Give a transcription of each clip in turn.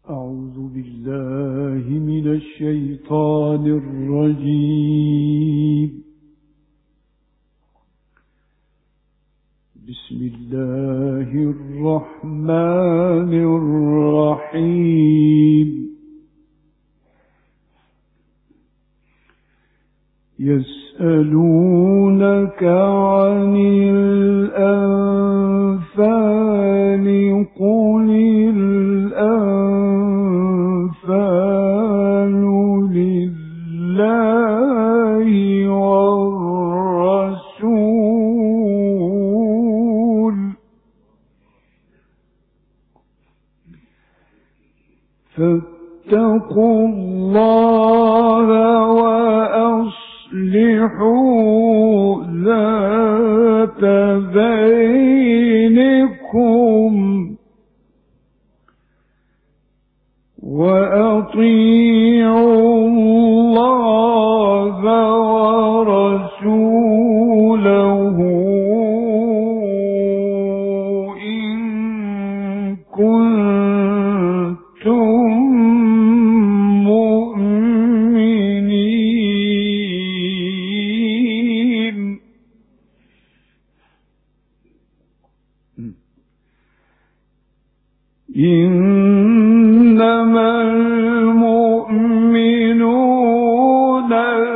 أعوذ بالله من الشيطان الرجيم. بسم الله الرحمن الرحيم. يسألونك عن الأنفال قل الأنفال لله والرسول فاتقوا الله وأصلحوا ذات بينكم وأطيعوا الله ورسوله إن كنتم مؤمنين. إنما المؤمنون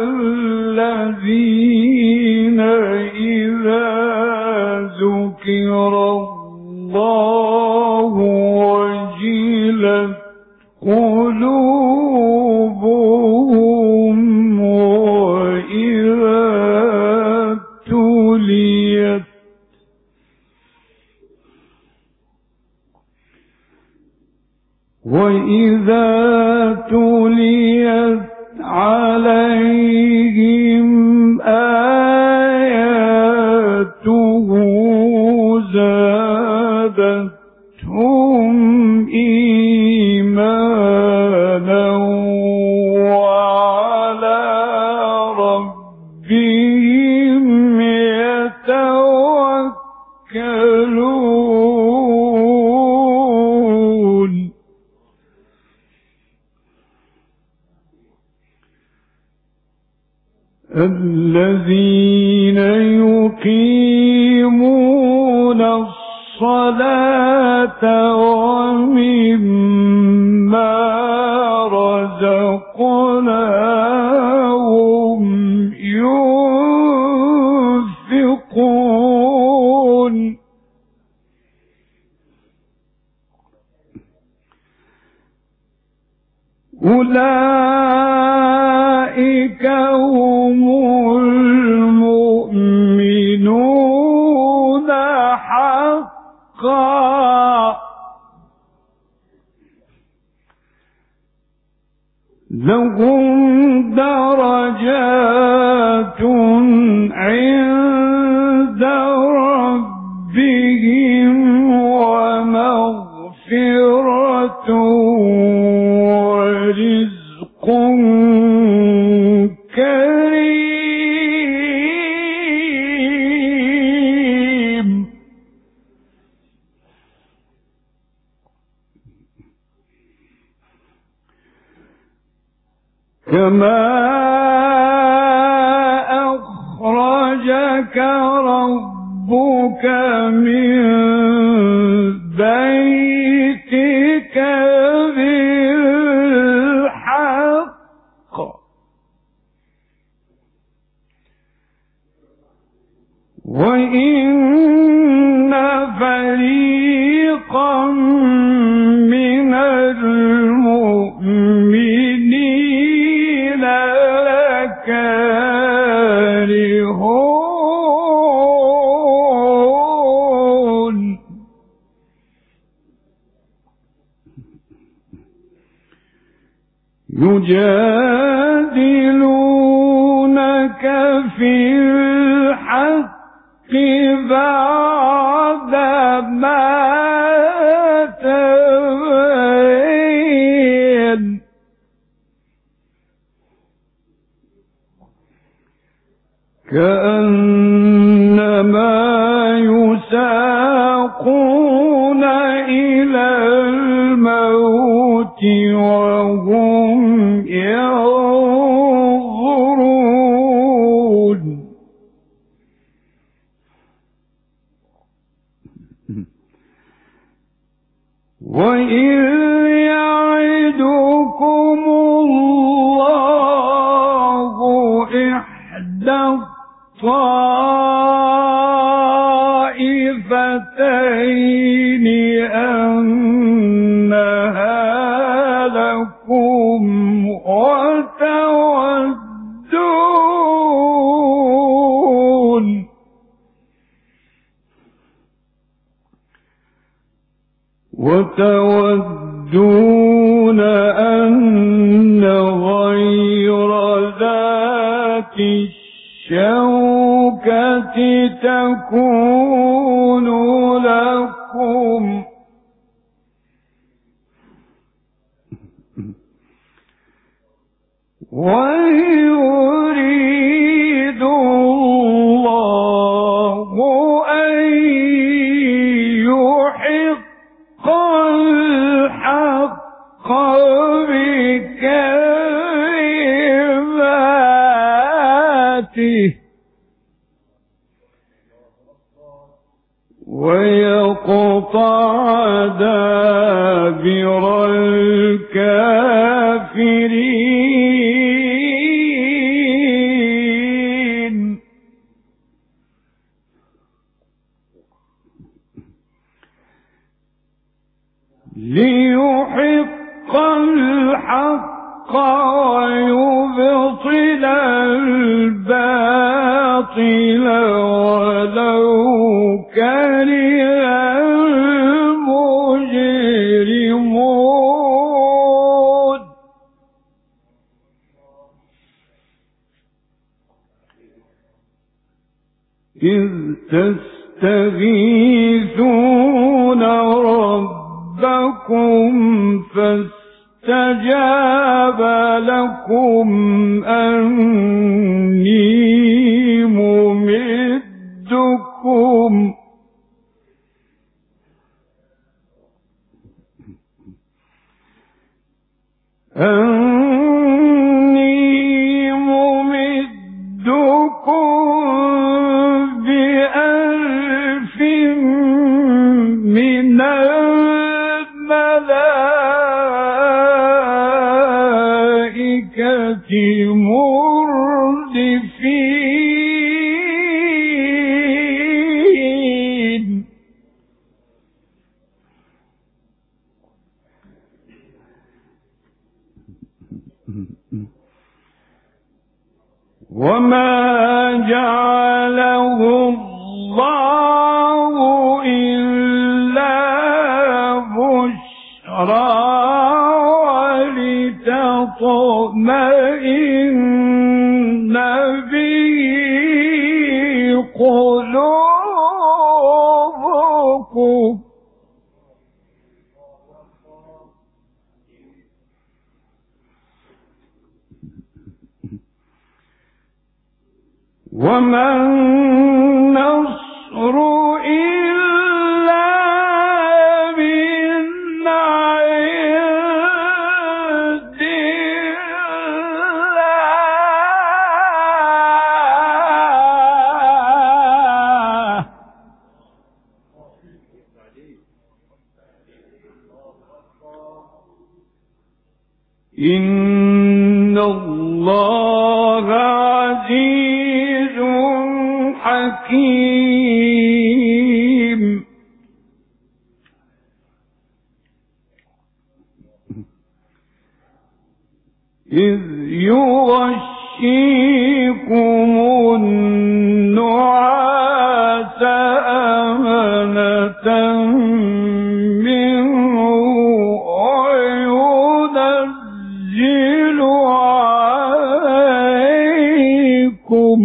الذين إذا ذكر الله وجلت قلوبهم وإذا تليت عليهم آياته زادتهم إيمانا وعلى ربهم يتوكلون. الذين يقيمون الصلاة ومما رزقناهم ينفقون. أولئك هم المؤمنون حقا لهم درجات عند ربهم ومغفرة ورزق كريم. كما أخرجك ربك من بيتك بالحق وإن فريقا من المؤمنين لكارهون. يجادلونك في الحق بعدما تبين كأنما يساقون إلى الموت وهم ينظرون وإذ يعدكم الله إحدى الطائفتين أنها لكم وتودون أن غير ذات الشوكة تكون لكم ويريد الله أن يحق الحق بكلماته ويقطع دابر الكافرين ليحق الحق ويبطل الباطل ولو كره المجرمون إذ تستغيثون ربكم فاستجاب لكم أني ممدكم بألف من الملائكة مردفين وما جعله الله إلا بشرى ولتطمئن به قلوبكم وما النصر إلا من عند الله إن الله عزيز حكيم إذ يغشيكم النعاس أمنة منه وينزل عليكم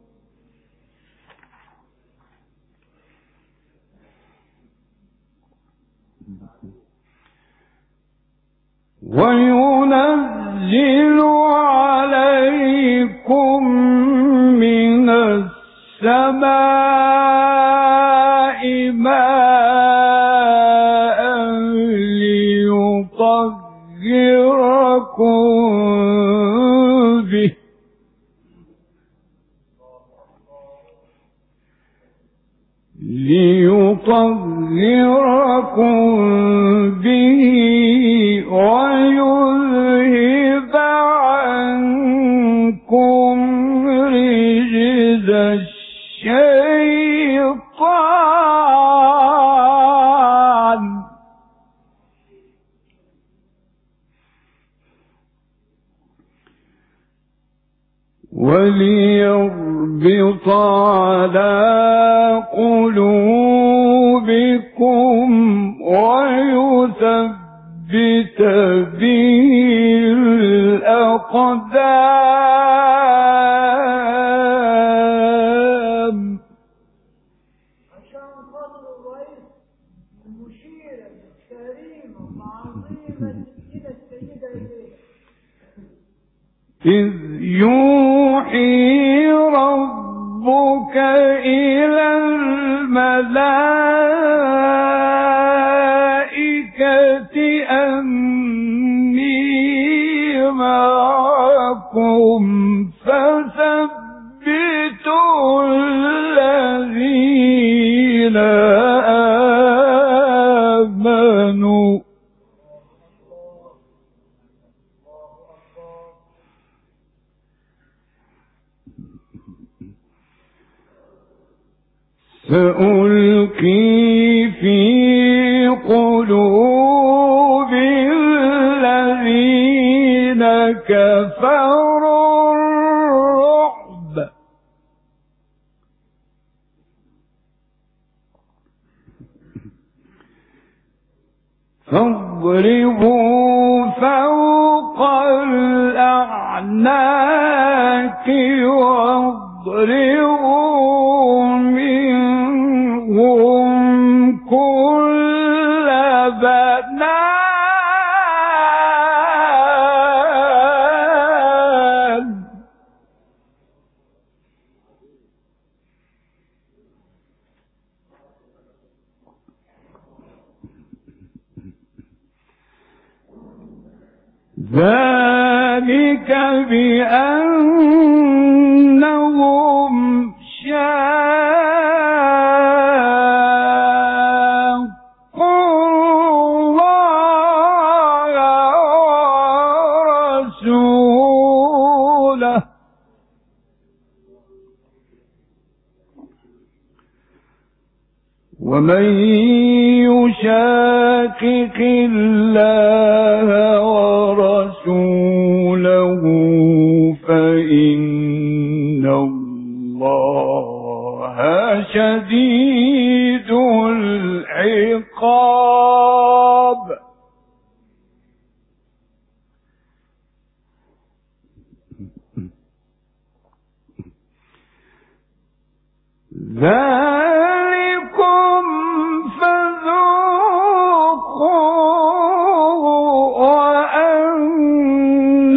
من السماء ماء ليطهركم به ويذهب عنكم رجز الشيطان وليربط على قلوبكم ويثبت به الأقدام. عشان خاطر الرئيس المشيرة الكريمة العظيمة إلى السيدة إليه إذ يوحي ربك إلى الملائكة أني معكم فثبتوا الذين آمنوا سألقي في قلوب الذين كفروا الرعب فاضربوا فوق الأعناق واضربوا منهم كل بنان. ذلك بأنهم شاقوا الله ورسوله ومن يشاقق الله ورسوله فإن الله شديد العقاب. ذلكم فذوقوه وأن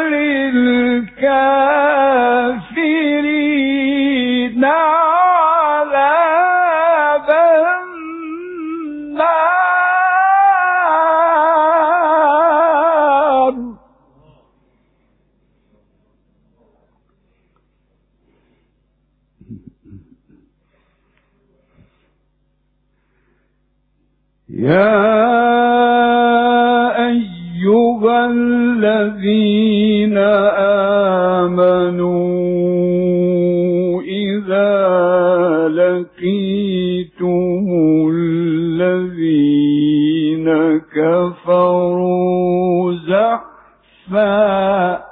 للكافرين عذاب النار. يا أيها الذين آمنوا إذا لقيتم الذين كفروا زحفا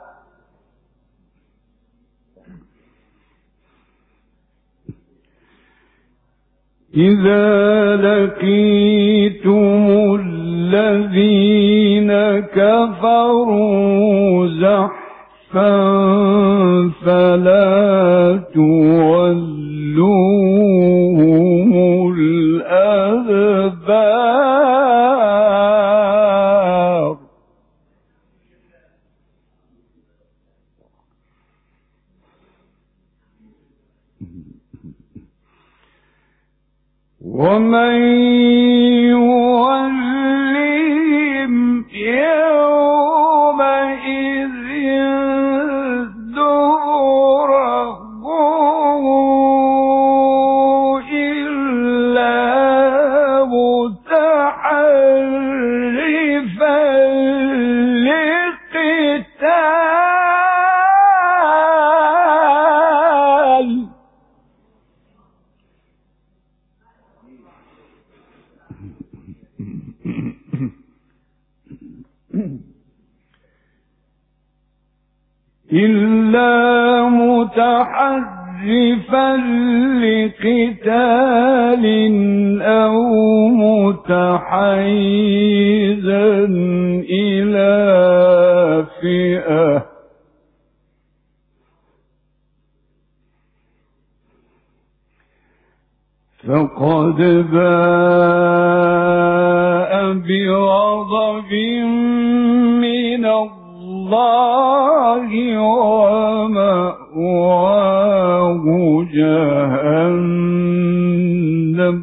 إذا لقيتم الذين كفروا زحفا فلا تولوهم الأدبار. ومن يولهم يومئذ لقتال إلا متحرفا لقتال أو متحيزا إلى فئة فقد باء بغضب من الله ومأواه جهنم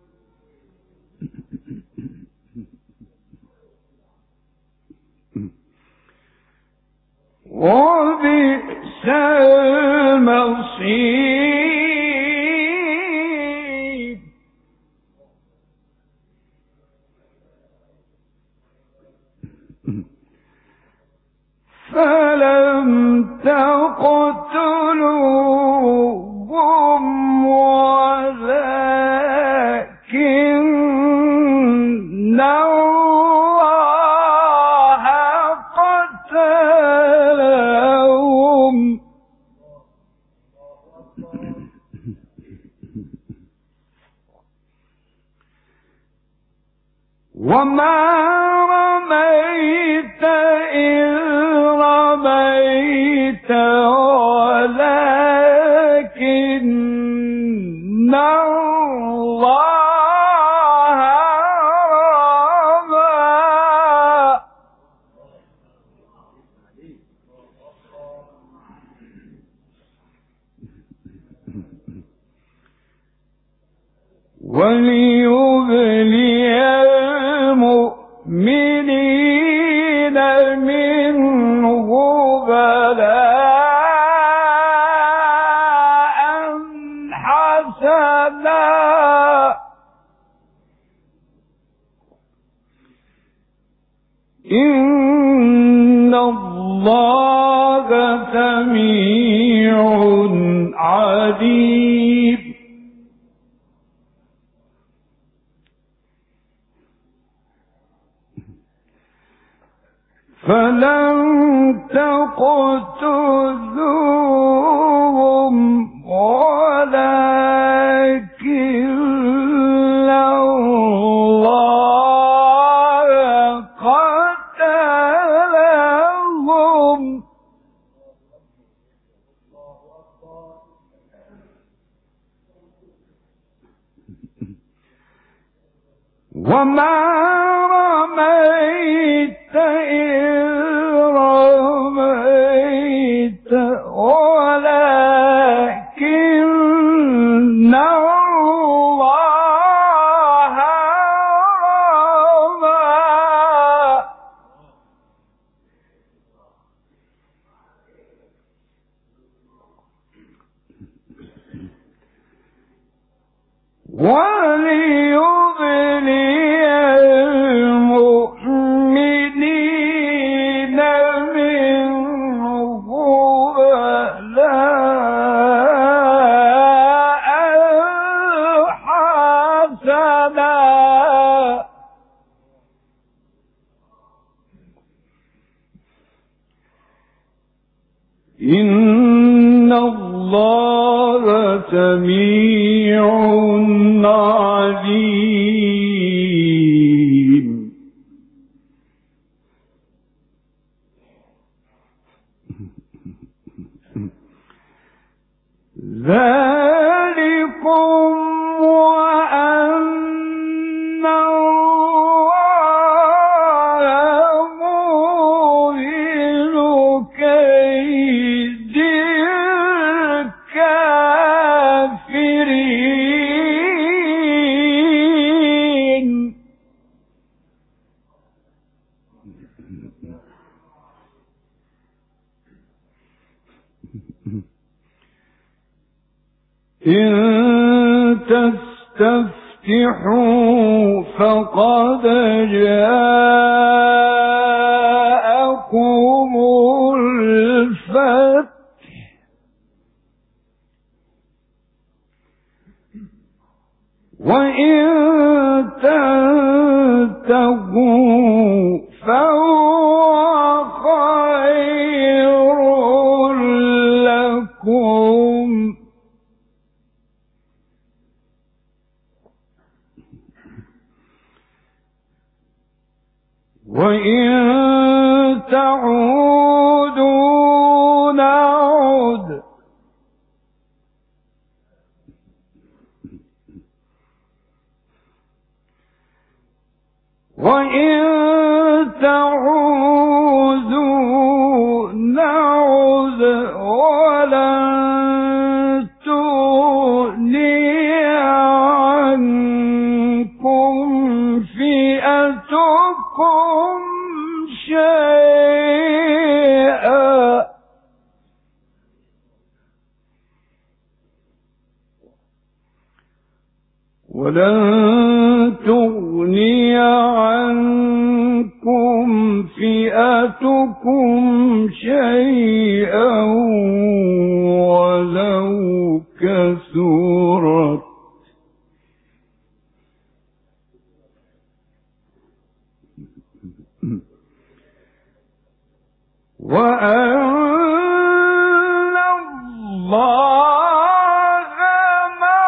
وبئس المصير فلم تقتلوهم ولكن الله قتلهم وما رميت إذ رميت ولكن الله رمى وليبلي المؤمنين منه بلاء حسنا إن الله سميع عليم فلم تقتلوهم ولكن الله قتلهم وما رميت إذ رميت ولكن الله رمى وليبلي المؤمنين منه بلاء حسنا إن الله سميع عليم ذلكم وأن الله موهن كيد الكافرين إن فافتحوا فقد جاءكم الفتح وإن تنتهوا فهو خير لكم وإن تعودوا نعد وإن تعودوا نعد ولن تغني عنكم فئتكم شيئا ولن تغني عنكم فئتكم شيئا ولو كثرت وأن الله مع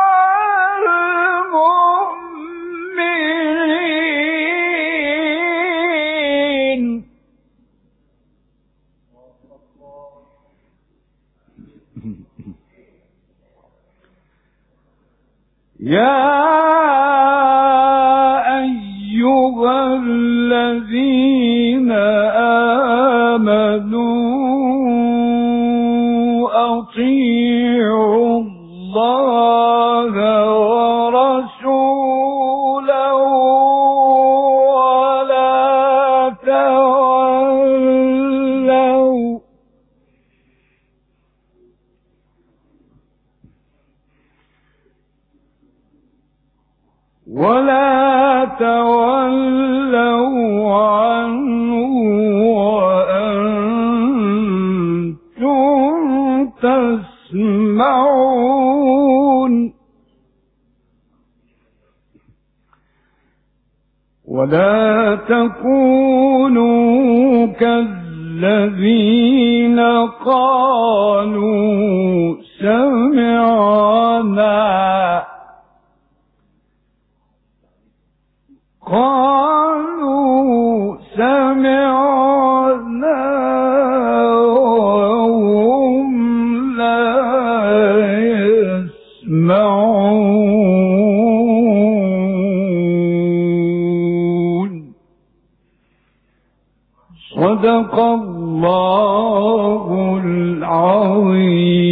المؤمنين يا أيها الذين آمنوا أطيعوا الله ورسوله ولا تولوا عنه وأنتم تسمعون ولا تكونوا كالذين قالوا سمعنا وهم لا يسمعون صدق الله العظيم.